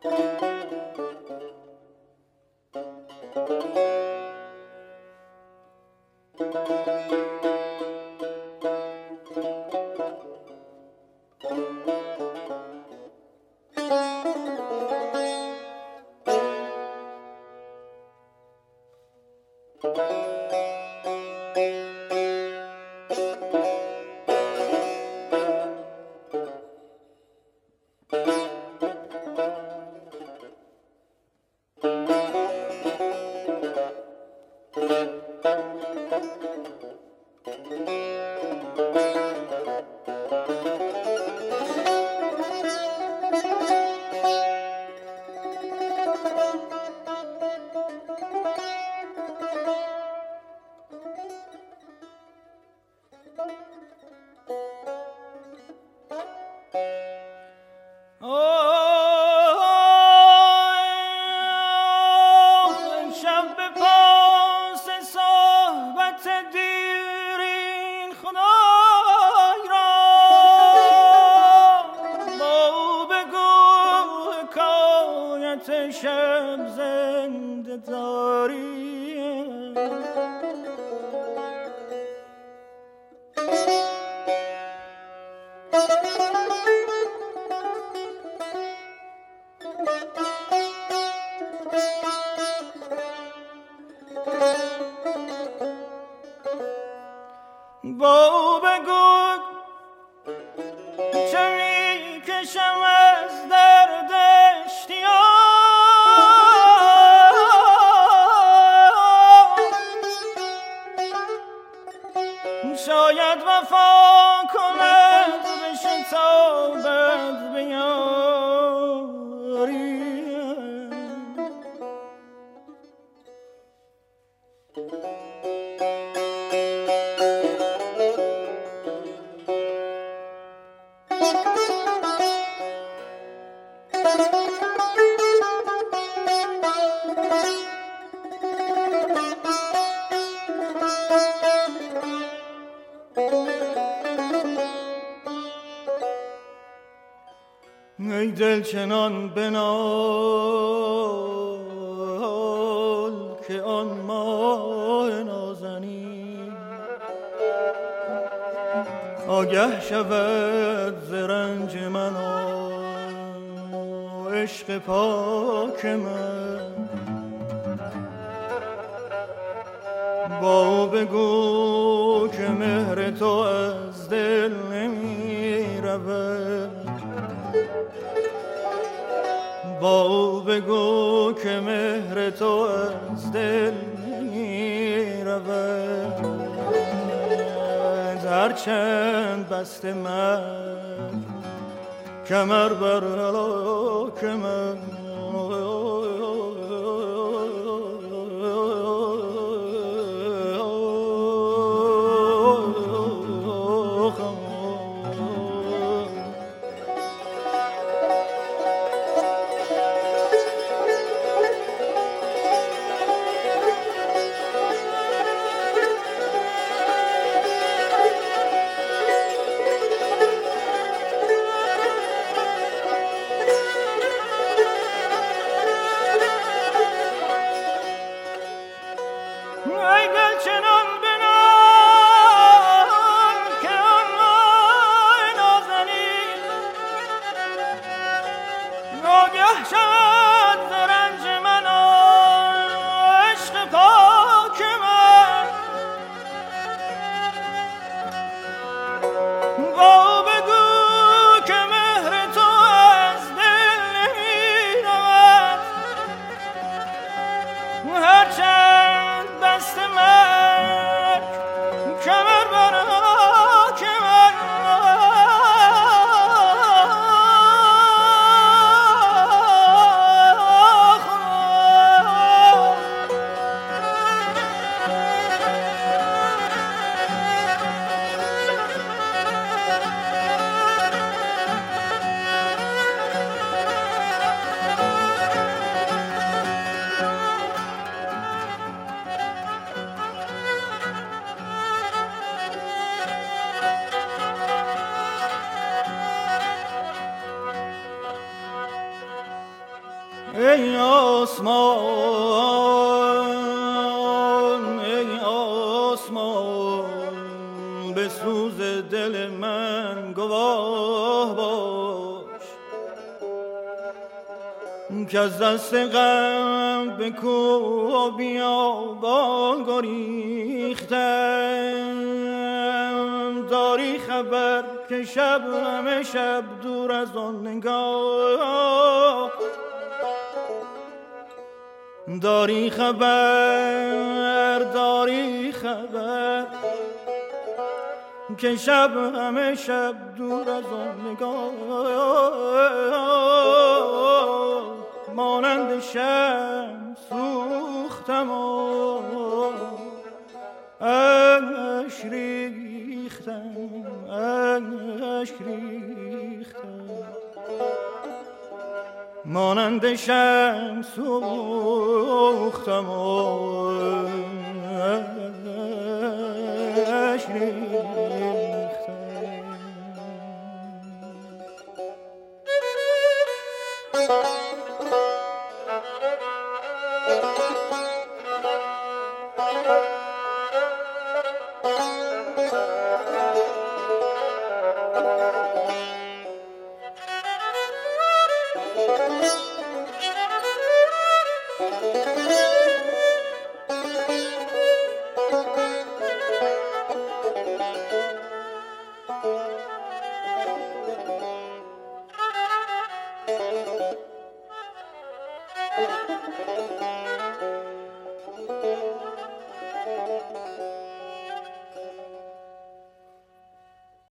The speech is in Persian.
ای دل چنان بنال که آن ماه نازنین آگه شود ز رنج من و عشق پاک من. با بگو که مهر تو از دل نمی رود، با بگو که مهر تو از دل نمی رود. هرچند بسته من کمر بر هلاک من، ای آسمان ای آسمان به سوز دل من گواه باش که از دست غم به کوه و بیابان گریختم داری خبر که شب همه شب دور از آن نگاه داری خبر که شب همه شب دور از آن نگاه مانند شمع سوختم و اشک ریختم مانند شمع سوختم و اشک ریختم.